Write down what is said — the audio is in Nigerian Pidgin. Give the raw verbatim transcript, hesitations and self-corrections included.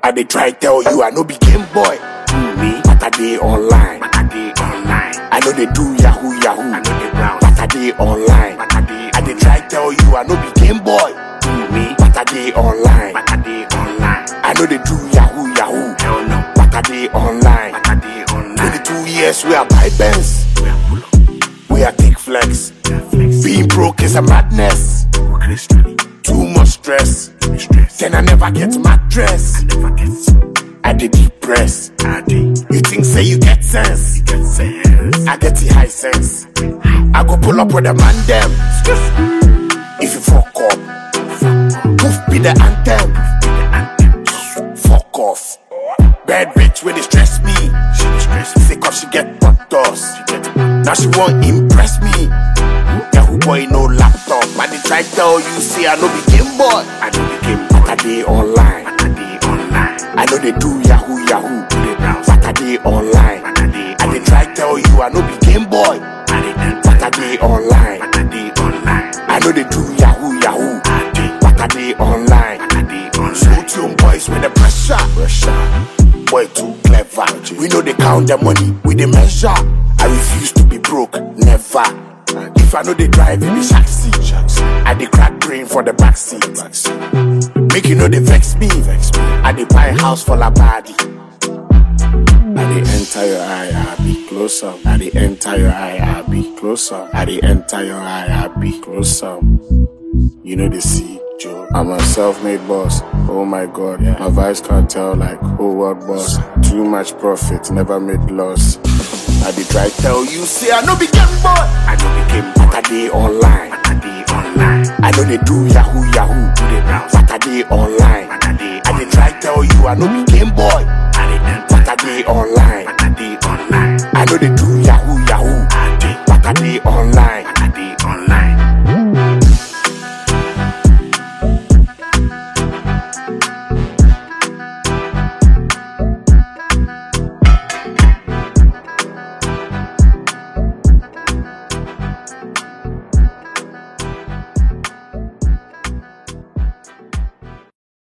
I dey try tell you I no be game boy. Mm, me, but I dey online. But I dey online. I know they do yahoo yahoo. I know they brown. But I dey online. But I dey. I dey try tell you I no be game boy. Mm, me, but I dey online. But I dey online. I know they do yahoo yahoo. Hell no. But I dey online. But I dey online. twenty-two years we are buy Benz. We are pull up. We are take flex. flex. Being broke is a madness. Too much stress. stress. Then I never get mattress. I never get. I dey depressed. I dey. You think say you get sense? You get sense. I get the high sense. I go pull up with a man them. If you fuck up, poof be the anthem. Fuck off. Bad bitch when they stress me. She dey stress me. Say cause she get butt dust. Now she won't impress me. Yahoo boy no laptop. I dey try tell you say I no be game boy. I no be game boy. But I dey online. But I dey online. I know they do yahoo yahoo. But I dey online. But I dey. I dey try tell you I no be game boy. But I dey online. But I dey online. I know they do yahoo yahoo. But I dey online. But I dey online. Slow tune boys with the pressure. Pressure. Boy too clever. We know they count the money. We dey measure. I refuse to be broke. Never. If I know they drive in the shack seat, I dey crack brain for the back seat. Make you know they vex me. I dey buy house for la body. I dey enter your eye, I be closer. I dey enter your eye, I be closer. I dey enter your eye, I be closer. You know they see, Joe. I'm a self-made boss. Oh my God, yeah. My vice can't tell like whole world boss. Too much profit, never made loss. I dey try tell you, say I no be game boy. I no be game boy. But I dey online. But I dey online. I know they do yahoo yahoo. Do they browse? But I dey online. But I dey. I dey try tell you I no be game boy. I dey. But I dey online. But I dey online. I know they do yahoo.